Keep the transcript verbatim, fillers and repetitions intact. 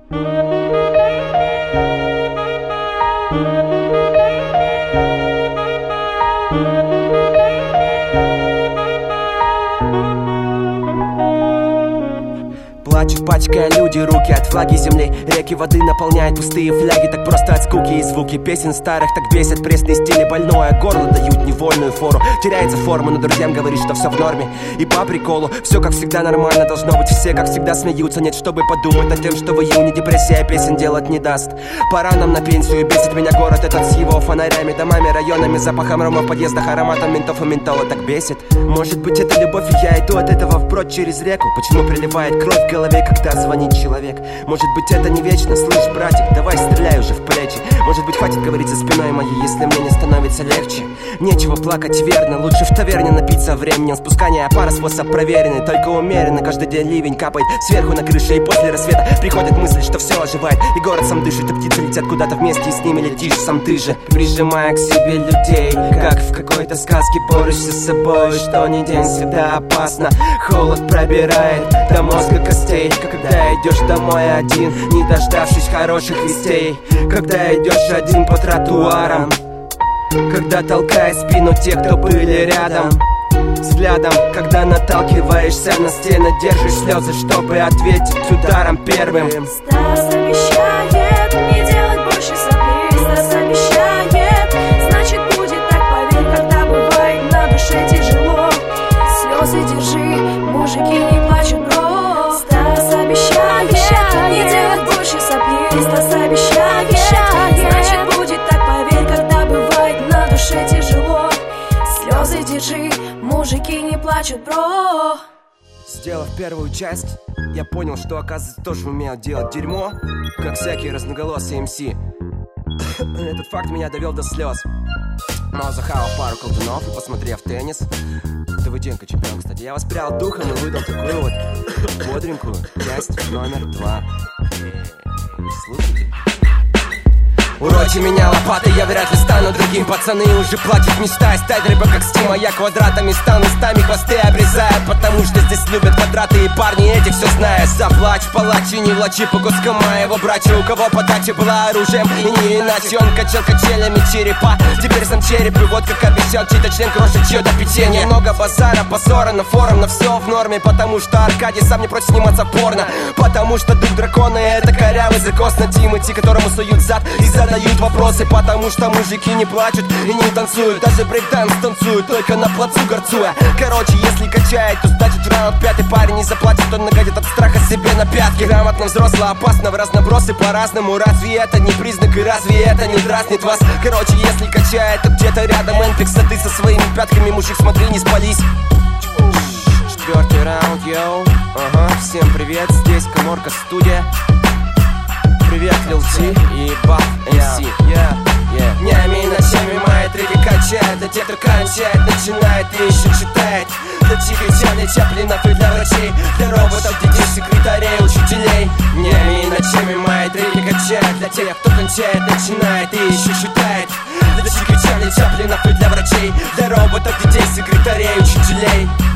Плачут, пачкая люди руки от влаги земли. Реки воды наполняют пустые фляги. Так просто от скуки и звуки песен старых так бесят. Пресные стили, больное горло дают невольную фору. Теряется форма, но друзьям говорит, что все в норме. И по приколу, все как всегда нормально должно быть. Все как всегда смеются, нет, чтобы подумать над тем, что в июне депрессия песен делать не даст. Пора нам на пенсию, бесит меня город этот с его фонарями, домами, районами, запахом рома в подъездах, ароматом ментов и ментола так бесит. Может быть это любовь, и я иду от этого вброд через реку. Почему приливает кровь в голове, когда звонит человек? Может быть это не вечно, слышь, братик, давай стреляй уже в плечи. Может быть хватит говорить за спиной моей, если мне не становится легче. Нечего плакать, верно, лучше в таверне напиться временем. Спускание пара способ проверенный, только умеренно. Каждый день ливень капает сверху на крыше, и после рассвета приходит мысль, что все оживает. И город сам дышит, и птицы летят куда-то вместе, и с ними летишь сам ты же. Прижимая к себе людей, как в какой-то сказке, борешься с собой, что ни день всегда опасно. Холод пробирает до мозга костей, когда идешь домой один, не дождавшись хороших вестей. Когда идешь один по тротуарам, когда толкаешь спину тех, кто были рядом. Взглядом, когда наталкиваешься на стены, держишь слезы, чтобы ответить ударом первым. Стас обещает не делать больше соплей. Стас обещает, значит будет так, поверь, когда бывает на душе тяжело. Слезы держи, мужики не плачут, бро. Стас обещает не делать больше соплей. Стас обещает, значит будет так, поверь, когда бывает на душе тяжело. Слезы держи, мужики не плачут, бро. Сделав первую часть, я понял, что, оказывается, тоже умею делать дерьмо, как всякие разноголосые эм си. Этот факт меня довел до слез. Но захавал пару колдунов и посмотрев теннис. ТВ-денька чемпион, кстати. Я воспрял духом и выдал такую вот бодренькую часть номер два. Слушайте. Урочи меня лопатой, я вряд ли стану другим. Пацаны уже плачут, мечтая стать рыбой как Стима. Я квадратами стану, местами хвосты обрезают, потому что здесь любят квадраты и парни эти все знают. Заплачь, палачи, не влачи по кускам моего братья. У кого подача была оружием и не иначе. Он качал качелями черепа, теперь сам череп. И вот как обещал, чей-то член крошит чье-то печенье. Много базара, позора на форум, но все в норме. Потому что Аркадий сам не против сниматься порно. Потому что дух дракона это корявый закос на Тимати, которому суют зад и зад задают вопросы, потому что мужики не плачут и не танцуют. Даже брейк-данс танцуют, только на плацу горцуя. Короче, если качает, то значит раунд пятый. Парень не заплатит, он нагадит от страха себе на пятки. Грамотно, взросло, опасно, в разнобросы по-разному. Разве это не признак и разве это не дразнит вас? Короче, если качает, то где-то рядом Энпикс, а ты со своими пятками, мужик, смотри, не спались. Четвертый раунд, йоу. Ага, всем привет, здесь Каморка студия. Привет, Лил Си и Баф эм си. yeah, yeah. Днями и ночами мои треки качают. А те, кто кончает, начинает и еще читает. Для тихой для Чаплинов и для врачей, для роботов, детей, секретарей, учителей. Днями и ночами мои треки качают. Для тех, кто кончает, начинает и еще читает. Для тихой для Чаплинов и для врачей, для роботов, детей, секретарей, учителей.